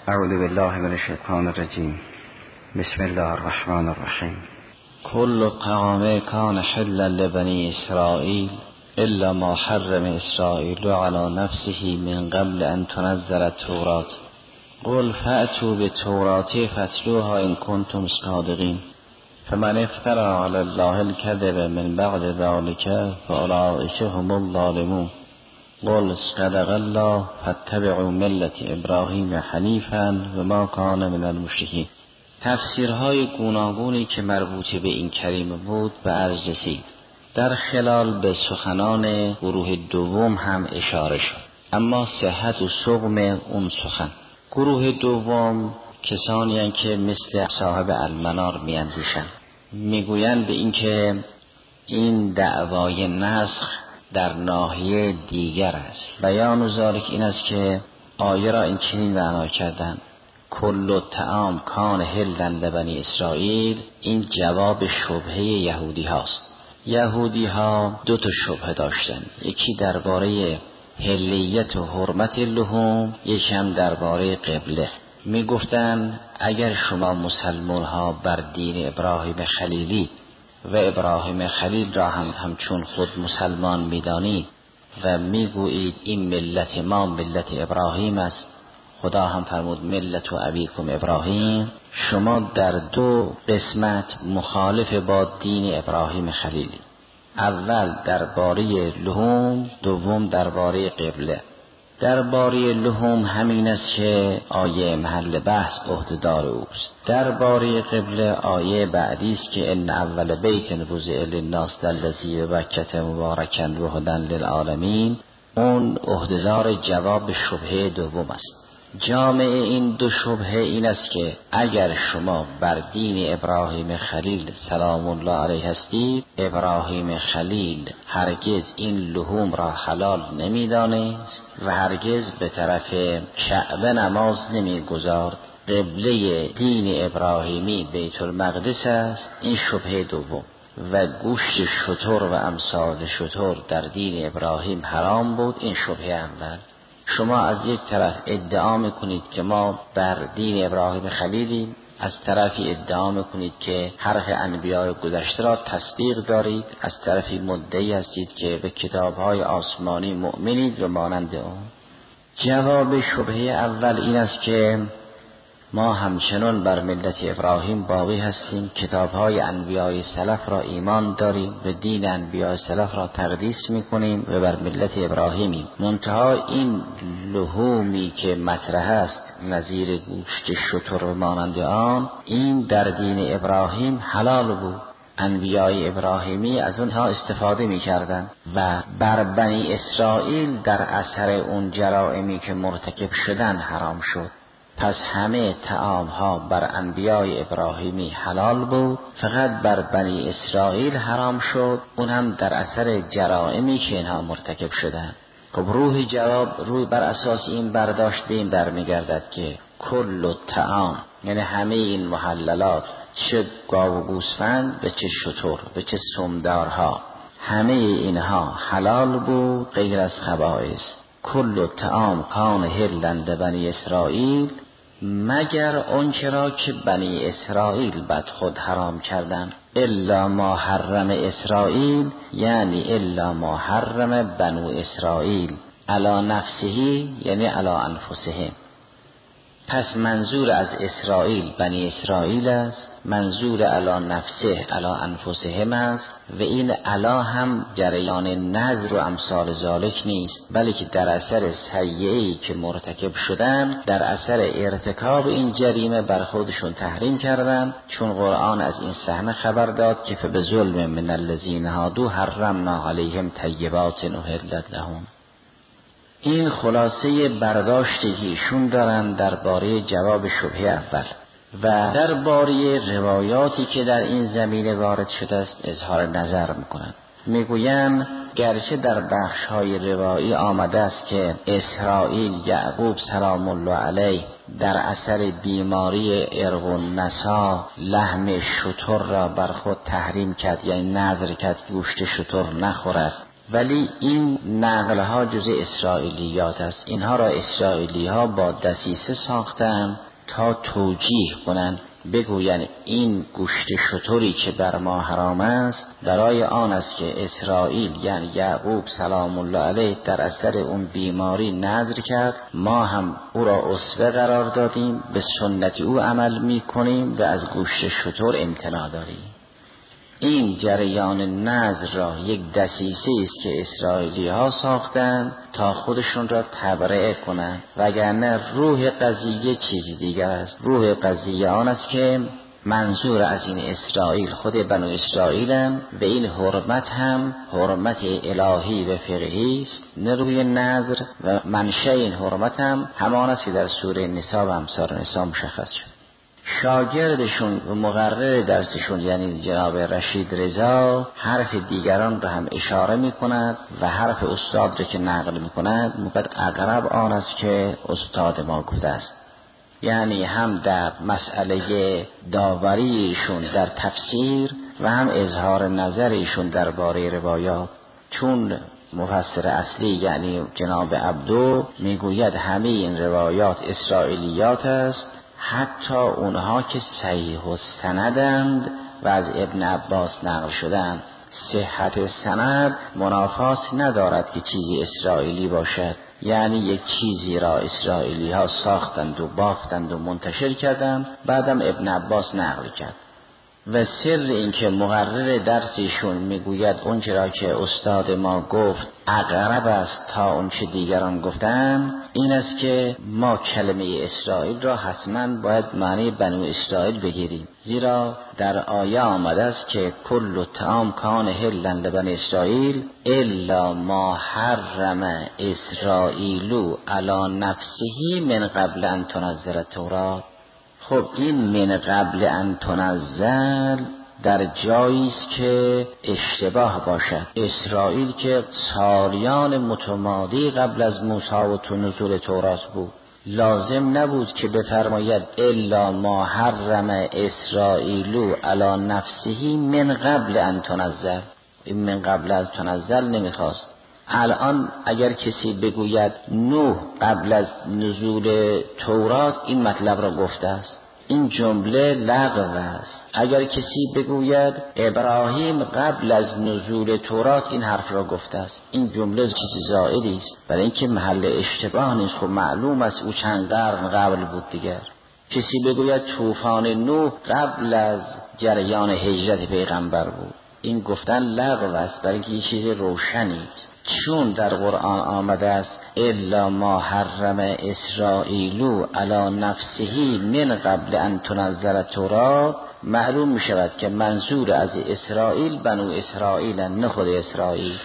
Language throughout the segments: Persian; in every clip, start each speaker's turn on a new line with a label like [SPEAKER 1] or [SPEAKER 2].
[SPEAKER 1] اعوذ بالله من الشیطان الرجیم. بسم الله الرحمن الرحیم.
[SPEAKER 2] كل طعام كان حلا لبني إسرائيل إلا ما حرم إسرائيل على نفسه من قبل أن تنزل التوراة قل فأتوا بالتوراة فاتلوها إن كنتم صادقين فمن افترى على الله الكذب من بعد ذلك فأولئك هم الظالمون قل صدق الله فاتبعوا ملة إبراهیم حنیفا و ما کان من المشرکین. تفسیرهای گوناگونی که مربوط به این کلمه بود به عرض رسید. در خلال به سخنان گروه دوم هم اشاره شد، اما صحت و سقم اون سخن. گروه دوم کسانی هستند که مثل صاحب المنار میاندیشند، میگویند به این که این دعوای نسخ در ناحیه دیگر است. بیان ذالک این است که آیه را این چنین معنا کردند: کل طعام کان حلا لبنی اسرائیل. این جواب شبهه یهودی هاست. یهودی ها دو تا شبهه داشتند، یکی درباره حلیت و حرمت لحوم، یکی هم درباره قبله. می گفتند اگر شما مسلمان ها بر دین ابراهیم خلیلی و ابراهیم خلیل را همچون خود مسلمان می‌دانید و میگویید این ملت ما ملت ابراهیم است، خدا هم فرمود ملت و ابیکم ابراهیم، شما در دو قسمت مخالف با دین ابراهیم خلیلی. اول درباره لحوم، دوم درباره قبله. درباره لحوم همین است که آیه محل بحث عهده‌دار اوست. درباره قبله آیه بعدی است که ان اول بیت وضع للناس الذی ببکة مبارکا و هدی للعالمین. اون عهده‌دار جواب شبهه دوم است. جامع این دو شبهه این است که اگر شما بر دین ابراهیم خلیل سلام الله علیه هستید، ابراهیم خلیل هرگز این لحوم را حلال نمی‌دانست و هرگز به طرف کعبه نماز نمی‌گذارد. قبله دین ابراهیمی بیت المقدس است. این شبهه دوم. و گوشت شتر و امثال شتر در دین ابراهیم حرام بود. این شبهه اول. شما از یک طرف ادعا میکنید که ما بر دین ابراهیم خلیلیم، از طرفی ادعا میکنید که حرف انبیاء گذشته را تصدیق دارید، از طرفی مدعی هستید که به کتابهای آسمانی مؤمنید و مانند اون. جواب شبهه اول این است که ما همچنان بر ملت ابراهیم باقی هستیم، کتابهای انبیاء سلف را ایمان داریم و دین انبیاء سلف را تقدیس میکنیم و بر ملت ابراهیمیم. منتها این لحومی که مطرح است نظیر گوشت شتر و مانند آن، این در دین ابراهیم حلال بود. انبیاء ابراهیمی از اونها استفاده می‌کردند و بر بنی اسرائیل در اثر اون جرائمی که مرتکب شدن حرام شد. پس همه طعام ها بر انبیاء ابراهیمی حلال بود، فقط بر بنی اسرائیل حرام شد، اون هم در اثر جرائمی که اینها مرتکب شدند. خب روح جواب روی بر اساس این برداشت به این برمیگردد که کل طعام یعنی همه این محللات، چه گاو و گوسفند و چه شتر و چه سمدارها، همه اینها حلال بود غیر از خبائث. کل طعام کان حلا لبنی اسرائیل، مگر آنچه را که بنی اسرائیل بد خود حرام کردند. الا ما حرم اسرائیل یعنی الا ما حرم بنو اسرائیل علی نفسه یعنی علی انفسهم. پس منظور از اسرائیل بنی اسرائیل است، منظور علی نفسه علی انفسهم است و این علی هم جریان نذر و امثال ذالک نیست، بلکه در اثر سیئه‌ای که مرتکب شدن، در اثر ارتکاب این جریمه بر خودشون تحریم کردن. چون قرآن از این صحنه خبر داد که فبظلم من الذین هادوا حرمنا علیهم طیبات احلت لهم. این خلاصه برداشتی که ایشون دارن درباره جواب شبهه اول. و درباره روایاتی که در این زمینه وارد شده است اظهار نظر میکنن. میگوین گرچه در بخش‌های روایی آمده است که اسرائیل یعقوب سلام الله علیه در اثر بیماری ارق النسا لحم شتر را بر خود تحریم کرد، یعنی نذر کرد گوشت شتر نخورد ولی این نقل ها جز اسرائیلیات است. اینها را اسرائیلی ها با دسیسه ساختن تا توجیه کنند، بگویند این گوشت شتری که بر ما حرام است برای آن است که اسرائیل یعنی یعقوب سلام الله علیه در اثر اون بیماری نذر کرد، ما هم او را اسوه قرار دادیم، به سنت او عمل میکنیم و از گوشت شتر امتناع داریم. این جریان نذر را یک دسیسه است که اسرائیلی ها ساختن تا خودشون را تبرئه کنند، وگرنه روح قضیه چیزی دیگر است. روح قضیه آن است که منظور از این اسرائیل خود بنو اسرائیلن و این حرمت هم حرمت الهی و فقهی است، نه روی نذر، و منشأ این حرمت هم همان است که در سوره نساء و امثال نساء مشخص شد. شاگردشون و مقرر درسشون یعنی جناب رشید رضا حرف دیگران را هم اشاره می کند و حرف استاد را که نقل می کند موقع اقرب آن است که استاد ما گفته است. یعنی هم در مسئله داوریشون در تفسیر و هم اظهار نظرشون درباره روایات، چون مفسر اصلی یعنی جناب عبدو میگوید همه این روایات اسرائیلیات است، حتی اونها که صحیح السندند و از ابن عباس نقل شدند. صحت سند منافات ندارد که چیزی اسرائیلی باشد، یعنی یک چیزی را اسرائیلی ها ساختند و بافتند و منتشر کردند، بعدم ابن عباس نقل کرد. و سر این که مقرر درسیشون میگوید اونچه را که استاد ما گفت اقرب است تا اونچه دیگران گفتن، این است که ما کلمه اسرائیل را حتما باید معنی بنو اسرائیل بگیریم، زیرا در آیه آمده است که کل طعام کان حلا لبنی اسرائیل الا ما حرم اسرائیل علی نفسه من قبل ان تنزل التوراة. خب این من قبل ان تنزل در جایی است که اشتباه باشد. اسرائیل که سالیان متمادی قبل از موسی و نزول تورات بود، لازم نبود که بفرماید الا ما حرم اسرائیل علی نفسه من قبل ان تنزل. این من قبل از تنزل نمیخواست. الان اگر کسی بگوید نوح قبل از نزول تورات این مطلب را گفته است، این جمله لغو است. اگر کسی بگوید ابراهیم قبل از نزول تورات این حرف را گفته است، این جمله چیزی زائدی است، برای اینکه محل اشتباه نیست. خب معلوم است او چند قرن قبل بود دیگر. کسی بگوید طوفان نوح قبل از جریان هجرت پیغمبر بود، این گفتن لغو است، برای اینکه این چیز روشنی است. چون در قرآن آمده است الا ما حرم اسرائیل علی نفسه من قبل ان تنزل التوراة، معلوم می شود که منظور از اسرائیل بنو اسرائیل نه خود اسرائیل.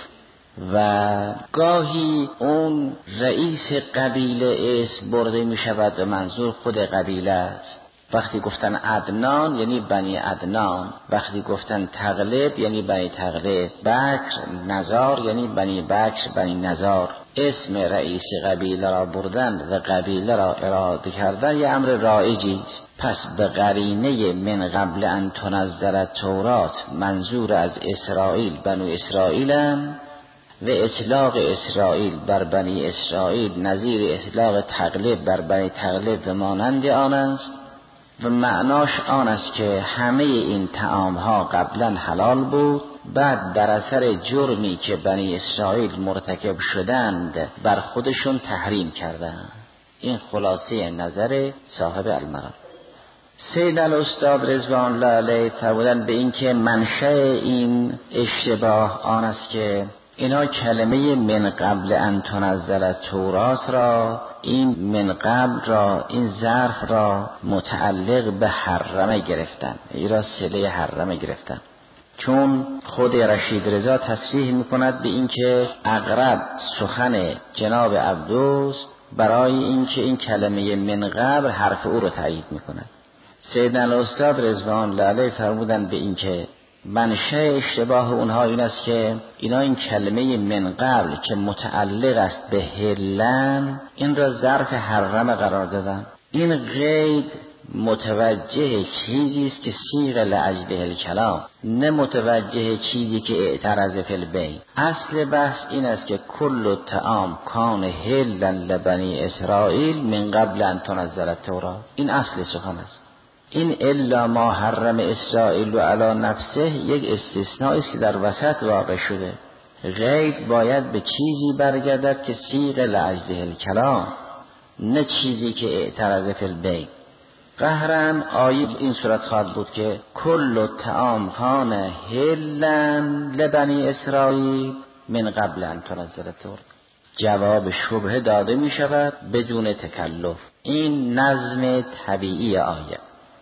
[SPEAKER 2] و گاهی اون رئیس قبیله اسم برده می شود و منظور خود قبیله است. وقتی گفتن عدنان یعنی بنی عدنان، وقتی گفتن تغلب یعنی بنی تغلب، بکر نزار یعنی بنی بکر بنی نزار. اسم رئیس قبیله را بردن و قبیله را اراده کردن یه امر رایجی است. پس به قرینه من قبل ان تنزل التوراة منظور از اسرائیل بنو اسرائیلم و اطلاق اسرائیل بر بنی اسرائیل نظیر اطلاق تغلب بر بنی تغلب و مانند آن است. و معناش آن است که همه این طعام ها قبلا حلال بود، بعد در اثر جرمی که بنی اسرائیل مرتکب شدند بر خودشون تحریم کردند. این خلاصه نظر صاحب المرام. سید الاستاد رضوان الله علیه فرمودند به این که منشأ این اشتباه آن است که اینا کلمه من قبل ان تنزل التوراة را، این من قبل را، این ظرف را متعلق به حرمه گرفتن، این را صله حرمه گرفتن. چون خود رشید رضا تصریح میکند به این که اقرب سخن جناب عبدوست برای این که این کلمه من قبل حرف او را تایید میکند. سیدنا الاستاد رضوان الله علیه فرمودند به این که منشأ اشتباه اونها این است که اینا این کلمه من قبل که متعلق است به هلن، این را ظرف حرم قرار دادن. این قید متوجه چیزی است که صیغ لاجله الکلام، نه متوجه چیزی که اعتراض فی البین. اصل بحث این است که کل الطعام کان حلا لبنی اسرائیل من قبل ان تنزل التوراة. این اصل سخن است. این الا ما حرم اسرائیل علی نفسه یک استثناء است که در وسط واقع شده. غیر باید به چیزی برگردد که صیغ لاجله الکلام، نه چیزی که اعتراض فی البین. قهرن آیه این صورت خواهد بود که کل الطعام کان حلا لبنی اسرائیل من قبل ان تنزل التوراة. جواب شبهه داده می شود بدون تکلف. این نظم طبیعی آیه.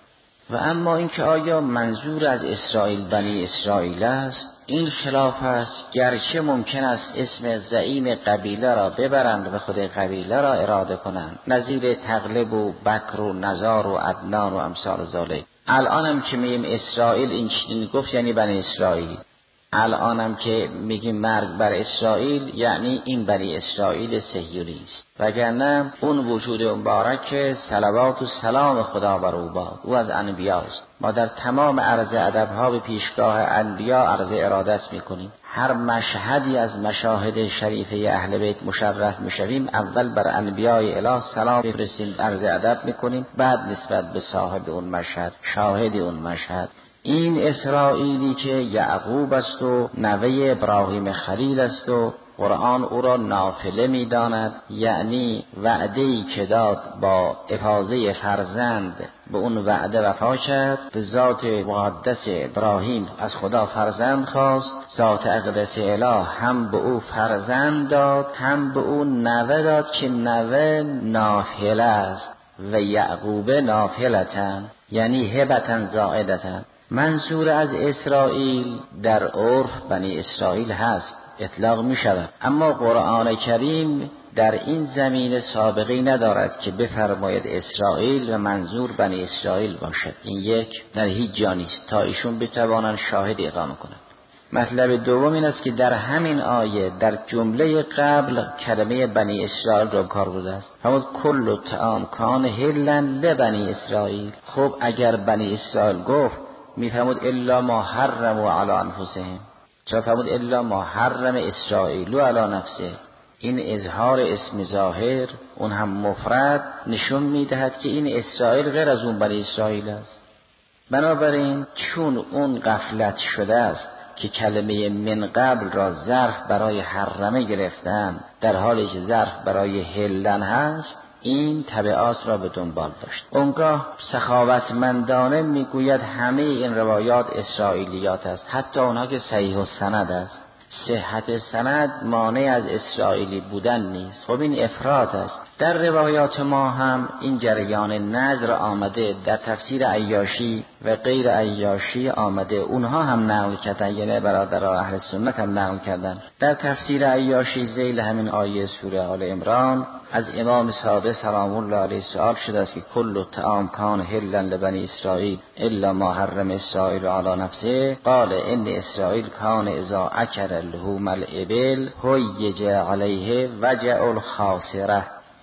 [SPEAKER 2] و اما اینکه آیا منظور از اسرائیل بنی اسرائیل است، این خلاف است. گرچه ممکن است اسم زعیم قبیله را ببرند و خود قبیله را اراده کنند، نظیر تغلب و بکر و نزار و عدنان و امثال ذالک. الانم که میگیم اسرائیل این چنین گفت یعنی بنی اسرائیل. الانم که میگیم مرگ بر اسرائیل یعنی این بنی اسرائیل صهیونی است. وگرنه اون وجود مبارک صلوات و سلام خدا بر او باد، او از انبیاست. ما در تمام عرض ادب‌ها به پیشگاه انبیا عرض ارادت میکنیم. هر مشهدی از مشاهد شریفه اهل بیت مشرف میشویم، اول بر انبیای اله سلام بفرستیم، عرض ادب میکنیم، بعد نسبت به صاحب اون مشهد، شاهد اون مشهد. این اسرائیلی که یعقوب است و نوه ابراهیم خلیل است و قرآن او را نافله می‌داند، یعنی وعده‌ای که داد با افاضه فرزند به اون وعده وفا کرد. به ذات مقدس ابراهیم از خدا فرزند خواست، ذات اقدس اله هم به او فرزند داد، هم به او نوه داد که نوه نافله است و یعقوب نافلتن، یعنی هبتن زائدتن. منظور از اسرائیل در عرف بنی اسرائیل هست، اطلاق می شود، اما قرآن کریم در این زمینه سابقی ندارد که بفرماید اسرائیل و منظور بنی اسرائیل باشد. این یک در هیچ جا نیست تا ایشون بتوانند شاهد اقامه کنند. مطلب دوم این است که در همین آیه در جمله قبل کلمه بنی اسرائیل را کار بوده است. همون کل الطعام کان حلا لبنی اسرائیل. خب اگر بنی اسرائیل گفت میفهمود الا ما حرموا علی انفسهم، چرا فرمود الا ما حرم اسرائیل علی نفسه؟ این اظهار اسم ظاهر اون هم مفرد نشون میدهد که این اسرائیل غیر از اون بنی اسرائیل است. بنابراین چون اون غفلت شده است که کلمه من قبل را ظرف برای حرمه گرفتن در حالی که ظرف برای حلن هست، این تبعات را به دنبال داشت. اونگاه سخاوتمندانه میگوید همه این روایات اسرائیلیات است، حتی اونها که صحیح السند است. صحت سند مانع از اسرائیلی بودن نیست. خب این افراد است. در روایات ما هم این جریان نظر آمده، در تفسیر عیاشی و غیر عیاشی آمده، اونها هم نقل کردن، یعنی برادران اهل سنت هم نقل کردن. در تفسیر عیاشی ذیل همین آیه سوره آل عمران از امام صادق سلام الله علیه سؤال شده است که کل الطعام کان حلا لبنی اسرائیل الا ما حرم اسرائیل علی نفسه قال ان اسرائیل کان اذا اکل لحوم الابل هیج علیه وجع الخاصره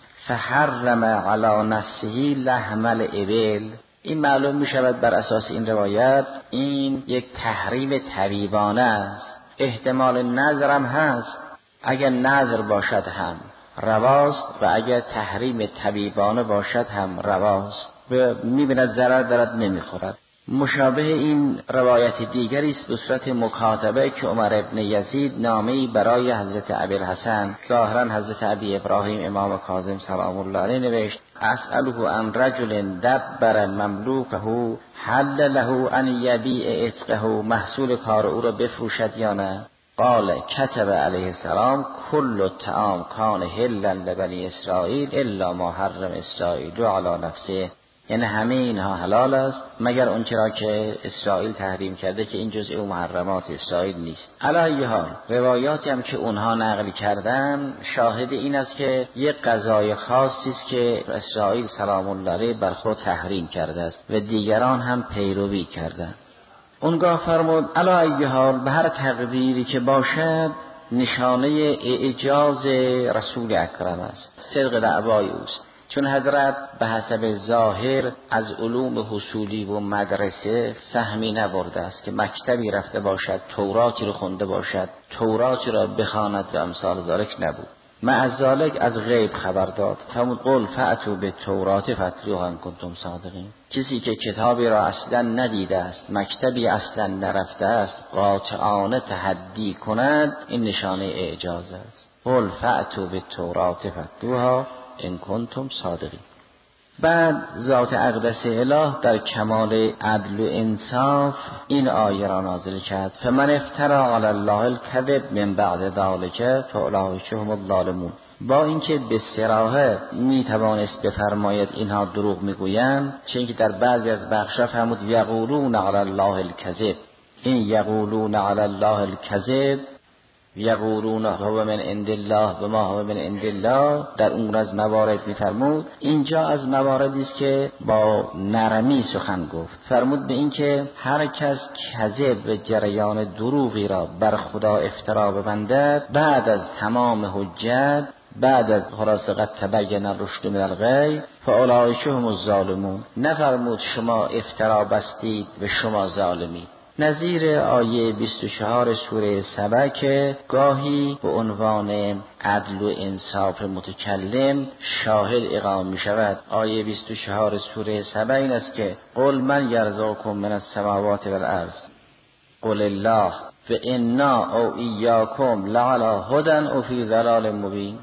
[SPEAKER 2] فحرم علی نفسه لحم الابل. این معلوم می شود بر اساس این روایت این یک تحریم طبیبانه است. احتمال نظر هم هست، اگر نظر باشد هم رواست و اگر تحریم طبیبانه باشد هم رواست و می‌بیند ضرر دارد نمیخورد. مشابه این روایت دیگری است به صورت مکاتبه که عمر ابن یزید نامه‌ای برای حضرت ابوالحسن ظاهرا حضرت ابی ابراهیم امام کاظم سلام الله علیه نوشت اسأله عن رجل دبر مملوکه حل له ان یبیع عتقه، محصول کار او را بفروشد یا نه؟ قال كتب علیه السلام کل الطعام کان حلا لبنی اسرائیل الا ما حرم اسرائیل علی نفسه، یعنی همه اینها حلال است مگر اون چرا که اسرائیل تحریم کرده که این جزء محرمات اسرائیل نیست. علی ای حال روایاتی هم که اونها نقل کردن شاهد این است که یک غذای خاصی است که اسرائیل سلام الله علیه بر خود تحریم کرده است و دیگران هم پیروی کردند. اونگاه فرمود علی ای حال به هر تقدیری که باشد نشانه اعجاز رسول اکرم است، صدق دعوای اوست. چون حضرت به حسب ظاهر از علوم حصولی و مدرسه سهمی نبرده است که مکتبی رفته باشد، توراتی رو خونده باشد، توراتی را بخواند و امثال ذالک نبود. مع ذالک از غیب خبر داد. فرمود قل فأتوا بالتوراة فاتلوها ان کنتم صادقین. کسی که کتابی را اصلا ندیده است، مکتبی اصلا نرفته است، قاطعانه تحدی کند، این نشانه اعجاز است. قل فأتوا بالتوراة فاتلوها ان کنتم صادقین. بعد ذات اقدس اله در کمال عدل و انصاف این آیه را نازل کرد: فمن افتری علی الله الکذب من بعد ذلک فاولئک هم الظالمون. با اینکه به صراحت میتوانست بفرماید اینها دروغ میگویند، چون اینکه در بعضی از بخشا فرمود یقولون علی الله الکذب. این یقولون علی الله الکذب، یقولون هو من عند الله و ما هو من عند الله، در اون از موارد میفرمود. اینجا از مواردی است که با نرمی سخن گفت. فرمود به این که هر کس کذب و جریان دروغی را بر خدا افترا ببندد بعد از تمام حجت، بعد از خلاص قد تبین الرشد من الغی فاولئک هم الظالمون. نفرمود شما افترا بستید و شما ظالمید. نظیر آیه 24 سوره سبع که گاهی به عنوان عدل و انصاف متکلم شاهد اقامه می شود. آیه 24 سوره سبع این است که قل من یرزقکم من السماوات والارض قل الله فانا او ایاکم لعلی هدی او فی ضلال مبین.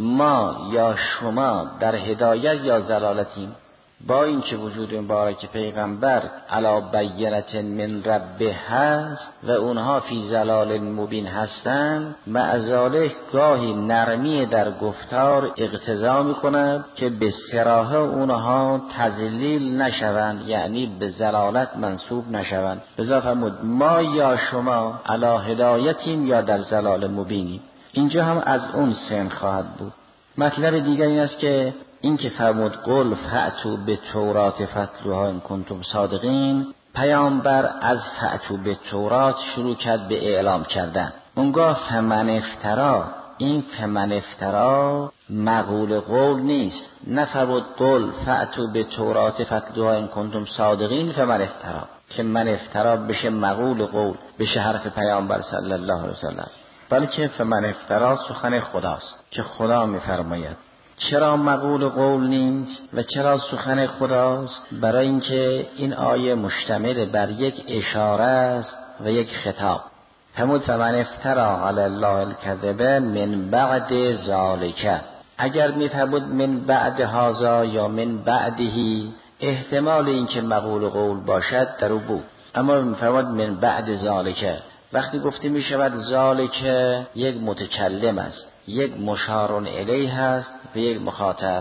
[SPEAKER 2] ما یا شما در هدایت یا ضلالتیم. با اینکه وجود مبارک پیغمبر علی بینة من ربه هست و اونها فی ضلال مبین هستند، مع ذالک گاهی نرمی در گفتار اقتضا میکند که به صراحت اونها تضلیل نشوند، یعنی به ضلالت منسوب نشوند. لذا فرمود ما یا شما علی هدایتیم یا در ضلال مبینیم. اینجا هم از اون سن خواهد بود. مطلب دیگر این است که این که فرمود قل فأتوا بالتوراة فاتلوها ان کنتم صادقین، پیامبر از فأتوا بالتوراة شروع کرد به اعلام کردن. اونگاه فمن افترا، این فمن افترا مقول قول نیست. نفرمود قل فأتوا بالتوراة فاتلوها ان کنتم صادقین فمن افترا که من افترا بشه مقول قول، بشه حرف پیامبر صلی الله علیه وسلم، بلکه فمن افترا سخن خداست که خدا میفرماید. چرا مقول قول نیست و چرا سخن خداست؟ برای اینکه این آیه مشتمل بر یک اشاره است و یک خطاب. فرمود فمن افترا علی الله الکذب من بعد ذلک. اگر میفرمود من بعد هذا یا من بعدهی، احتمال اینکه مقول قول باشد در او بود، اما میفرمود من بعد ذلک. وقتی گفته می شود ذالک یک متکلم است، یک مشار الیه هست و یک مخاطب.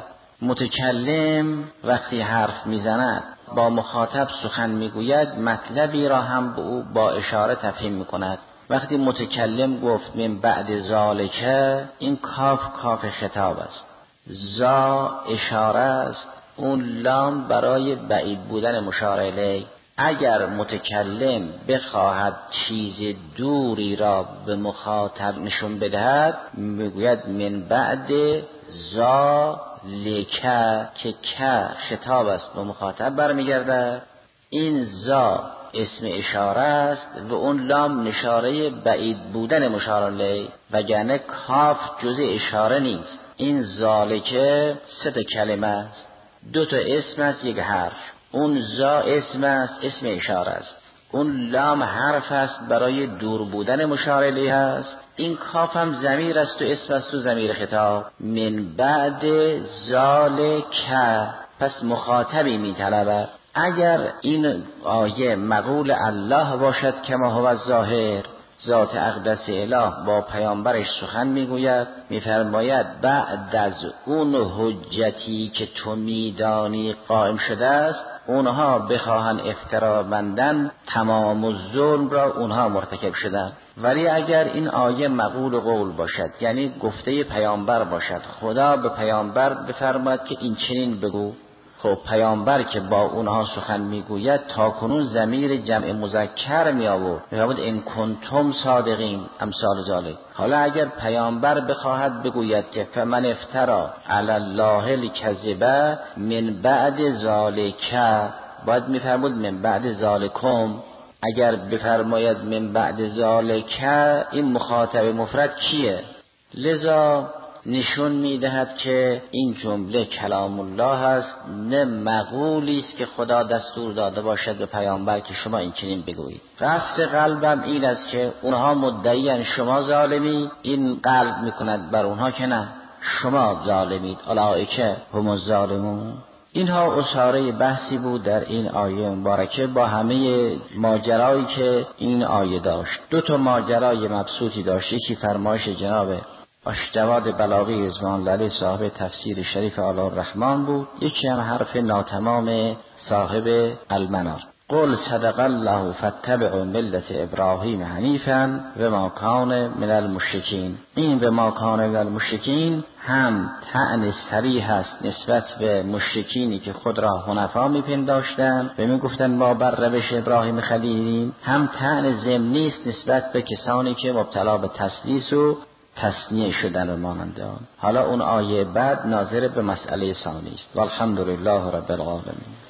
[SPEAKER 2] متکلم وقتی حرف میزند با مخاطب سخن میگوید، مطلبی را هم به او با اشاره تفهیم میکند. وقتی متکلم گفت من بعد ذالک، این کاف خطاب است، زا اشاره است، اون لام برای بعید بودن مشار الیه. اگر متکلم بخواهد چیز دوری را به مخاطب نشون بدهد، میگوید من بعد ذالک که که خطاب است به مخاطب برمیگرده. این ذا اسم اشاره است و اون لام نشاره بعید بودن مشار الیه، وگرنه کاف جزء اشاره نیست. این ذالک سه تا کلمه است، دو تا اسم است یک حرف. اون زا اسم است، اسم اشاره است. اون لام حرف است برای دور بودن مشار الیه است. این کاف هم ضمیر است و اسم است و ضمیر خطاب. من بعد ذالک، پس مخاطبی میطلبد. اگر این آیه مقول الله باشد کما هو الظاهر، ذات اقدس اله با پیامبرش سخن میگوید، میفرماید بعد از اون حجتی که تو میدانی قائم شده است، اونها بخواهن افترا بندن، تمام الظلم را اونها مرتکب شدن. ولی اگر این آیه مقول قول باشد، یعنی گفته پیامبر باشد، خدا به پیامبر بفرماید که این چنین بگو، خب پیامبر که با اونها سخن میگوید تا کنون ضمیر جمع مذکر می آورد، میگوید ان کنتم صادقین امثال ذالک. حالا اگر پیامبر بخواهد بگوید که فمن افترا علی الله الکذب من بعد ذالک، باید میفرمود من بعد ذالکم. اگر بفرماید من بعد ذالک، این مخاطب مفرد کیه؟ لذا نشون میدهد که این جمله کلام الله است، نه مقولی است که خدا دستور داده باشد به پیامبر که شما این چنین بگویید. قصد قلبم این است که اونها مدعیان شما ظالمی، این قلب میکند بر اونها که نه شما ظالمید، اولئک هم الظالمون. اینها اساره بحثی بود در این آیه مبارکه با همه ماجرایی که این آیه داشت. دو تا ماجرای مبسوطی داشت، یکی فرمایش جناب آشجواد بلاغی رضوان الله علیه صاحب تفسیر شریف آل الرحمن بود، یکی هم حرف ناتمام صاحب المنار. قل صدق الله فاتبعوا ملت ابراهیم حنیفا و ما کان من المشرکین. این و ما کان من المشرکین هم طعن صریح است نسبت به مشرکینی که خود را حنفا میپنداشتند و میگفتند ما بر روش ابراهیم خلیلیم، هم طعن ضمنی است نسبت به کسانی که مبتلا به تسلیث و تثنیه شدن و مانند آن. حالا اون آیه بعد ناظر به مسئله ثانی است. والحمدلله رب العالمین.